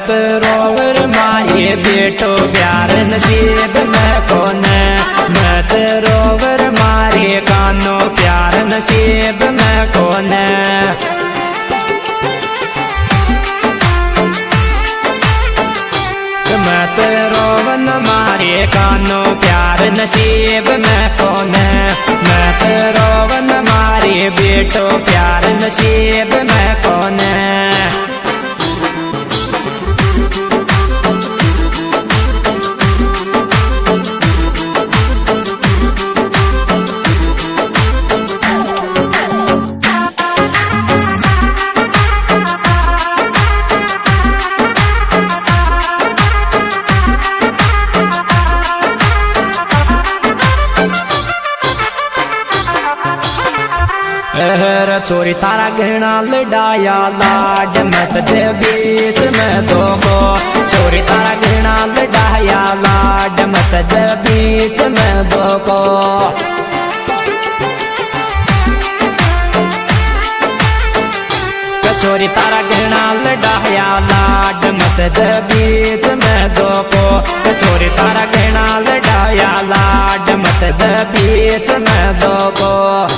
मत रोवर मारे बेटो प्यार नसीब में कौन मत रोवर मारे कानो प्यार नसीब में कौन मत रोवन मारे कानो प्यार नसीब में कौन मत रोवन मारे बेटो प्यार नसीब में कौन चोरी तारा गहना लड़ाया लाड मत दे बीच में दो को चोरी तारा गहना लड़ाया लाड मत दे बीच में दो को चोरी तारा गहना लड़ाया लाड मत दे बीच में दो को चोरी तारा गहना लड़ाया लाड मत दे बीच में दो को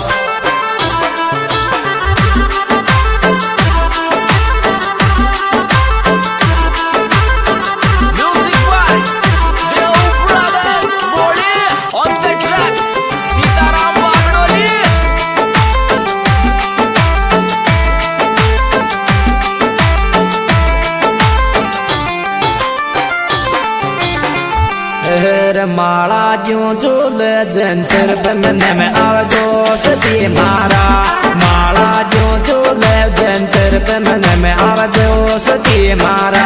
माला ज्यों झूल जंतर बंधन में आवदोस दी मारा माला ज्यों झूल जंतर बंधन में आवदोस दी मारा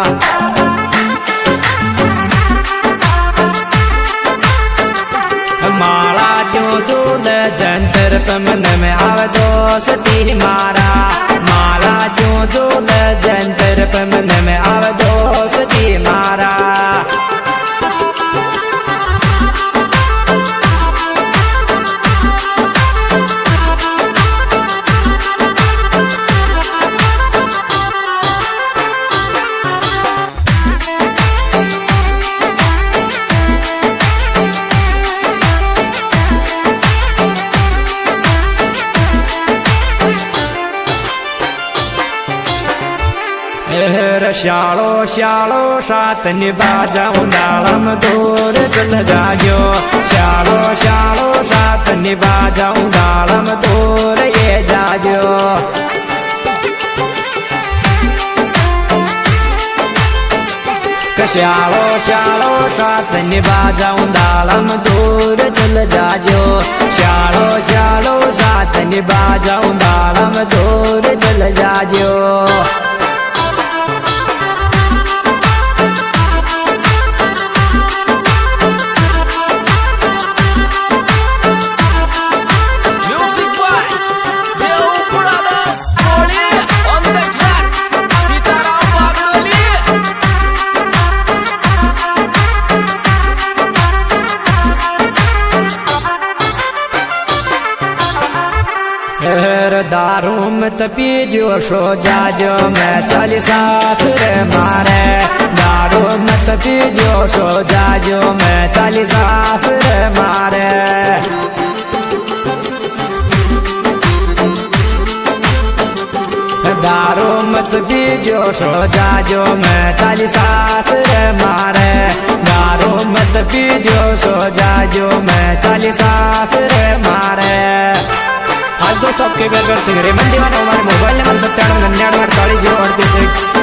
माला ज्यों झूल जंतर बंधन में आवदोस दी मारा माला ज्यों झूल जंतर बंधन में आवदोस दी मारा श्यालो श्यालो सात निबाजाऊं दालम दूर चल जाजो श्यालो श्यालो सात निबाजाऊं दालम दूर ये जाजो श्यालो श्यालो सात निबाजाऊं दालम दूर चल जाजो श्यालो श्यालो सात निबाजाऊं दालम दूर चल जाजो दारू मत पीजो सो जाजो मैं चली सासुर मारे दारू मत पीजो सो जाजो मैं चली सासुर मारे दारू मत पीजो सो जाजो मैं चली सासुर मारे दारू मत पीजो सो जाजो मैं चली सासुर मारे आज दोस्तों आपके घर घर से मंडी में हमारे मोबाइल नंबर 97 99 48 0 38